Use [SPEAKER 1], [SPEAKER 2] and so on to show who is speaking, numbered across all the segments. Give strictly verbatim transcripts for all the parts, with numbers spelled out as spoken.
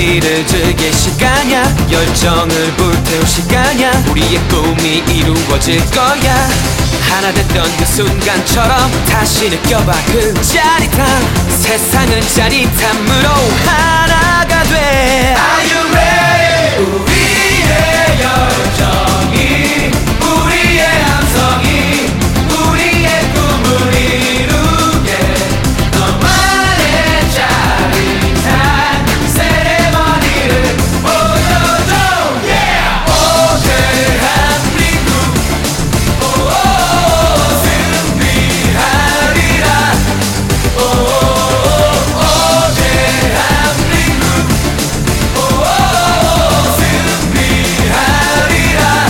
[SPEAKER 1] 우리를 즐길 시간이야. 열정을 불태울 시간이야. 우리의 꿈이 이루어질 거야. 하나 됐던 그 순간처럼 다시 느껴봐 그 짜릿함. 세상은 짜릿함으로 하나가 돼. Are you ready? 우리의 열정이, 우리의 함성이, 우리의 꿈을 이루게 너만의 짜릿한 세레머니를 보여줘. Yeah! 오 대한민국 오 승리하리라. 오 대한민국 오 승리하리라.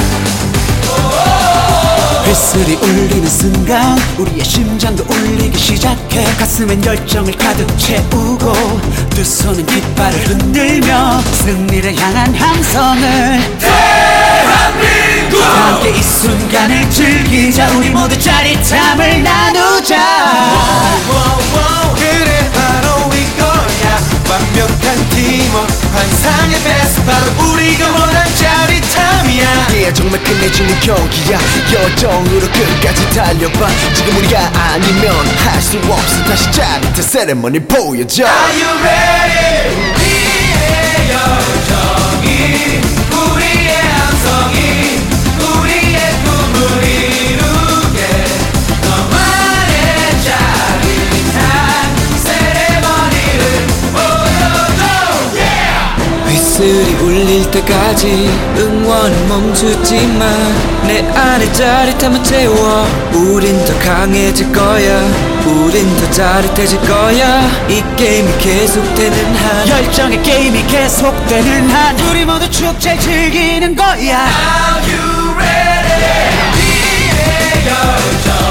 [SPEAKER 1] 휘슬이 울리는 순간 우리의 심장도 울리기 시작해. 가슴엔 열정을 가득 채우고 두 손은 깃발을 흔들며 승리를 향한 함성을 대한민국 함께 이 순간을 즐기자. 우리 모두 짜릿함을 나누자. 그래 바로 이거야 완벽한 팀워크 환상의 베스트 바로 우리가 원한 짜릿함이야.
[SPEAKER 2] yeah, 정말 끝내주는 경기야. 열정으로 끝까지 달려봐. 지금 우리가 아니면 할 수 없어. 다시 짜릿한 세레머니 보여줘.
[SPEAKER 1] Are you ready? 우리의 열정이, 우리의 함성이, 우리의 꿈을 이루게 너만의 짜릿한 세레머니를 보여줘. Yeah! 휘슬이 울릴 때까지 응원은 멈추지만 내 안에 짜릿함을 채워. 우린 더 강해질 거야. 우린 더 짜릿해질 거야. 이 게임이 계속되는 한, 열정의 게임이 계속되는 한 우리 모두 축제 즐기는 거야. Are you ready? 우리의 열정